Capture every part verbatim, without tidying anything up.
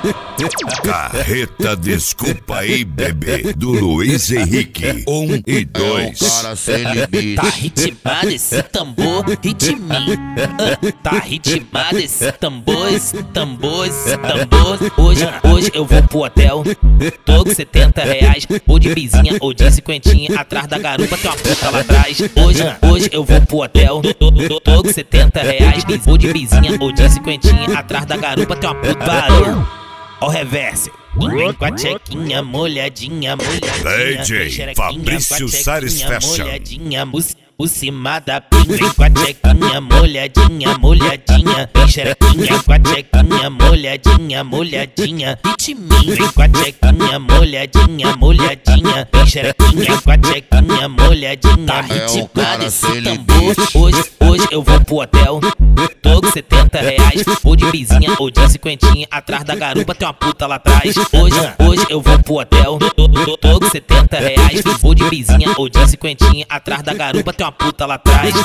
Carreta Desculpa Aí Bebê, do Luiz Henrique, um e dois. É um cara sem limite. Tá ritmado esse tambor, ritminho. Ah, tá ritmado esse tambor, esse tambor, esse tambor. Hoje, hoje eu vou pro hotel, tô com setenta reais. Ou de bizinha ou de cinquentinha, atrás da garupa tem uma puta lá atrás. Hoje, hoje eu vou pro hotel, tô, tô, tô com setenta reais. Ou de bizinha ou de cinquentinha, atrás da garupa tem uma puta. Barulho, ó o reverso. Vem com a tchequinha molhadinha, molhadinha. D J Fabrício Sares Fashion. Molhadinha, por cima da pinga. Vem com a tchequinha molhadinha, molhadinha. Vem xerequinha com a tchequinha molhadinha, molhadinha. Ritminho. Vem com a tchequinha molhadinha, molhadinha. Vem xerequinha com a tchequinha molhadinha. Tá ritmado esse tambor. Hoje, hoje eu vou pro hotel, tô com setenta reais. Ou de bizinha ou de cinquentinha, atrás da garupa tem uma puta lá atrás. Hoje, hoje eu vou pro hotel, tô, tô, tô com setenta reais. Ou de bizinha ou de cinquentinha, atrás da garupa tem uma puta lá atrás.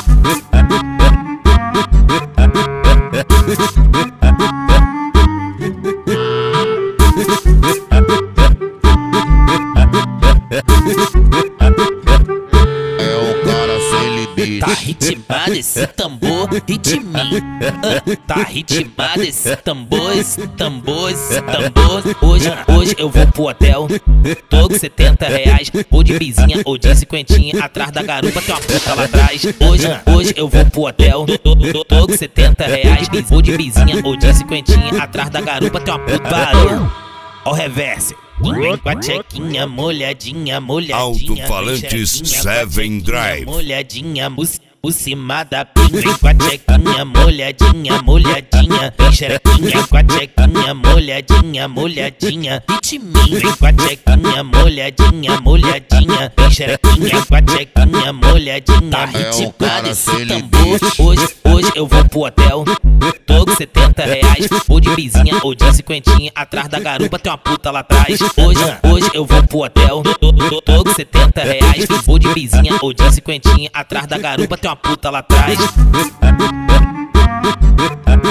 Tá ritmado esse tambor, ritminho. Ah, tá ritmado esse tambor, esse tambor, esse tambor. Hoje, hoje eu vou pro hotel, tô com setenta reais. Ou de bizinha ou de cinquentinha, atrás da garupa tem uma puta lá atrás. Hoje, hoje eu vou pro hotel, tô, tô, tô com setenta reais. Ou de bizinha ou de cinquentinha, atrás da garupa tem uma puta. Barulho, ó o reverso. Vem com a tchequinha molhadinha, molhadinha. Alto-falantes Seven Drive. Molhadinha, por cima da pinga. Vem com a tchequinha molhadinha, molhadinha. Vem xerequinha com a tchequinha molhadinha, molhadinha. Ritminho. Vem com a tchequinha molhadinha, molhadinha. Vem xerequinha com a tchequinha molhadinha. Tá ritmado esse tambor. Hoje, hoje eu vou pro hotel, tô com setenta reais. Ou de bizinha ou de cinquentinha, atrás da garupa tem uma puta lá atrás. Hoje, hoje eu vou pro hotel, tô, tô, tô com setenta reais. Ou de bizinha ou de cinquentinha, atrás da garupa tem uma puta lá atrás.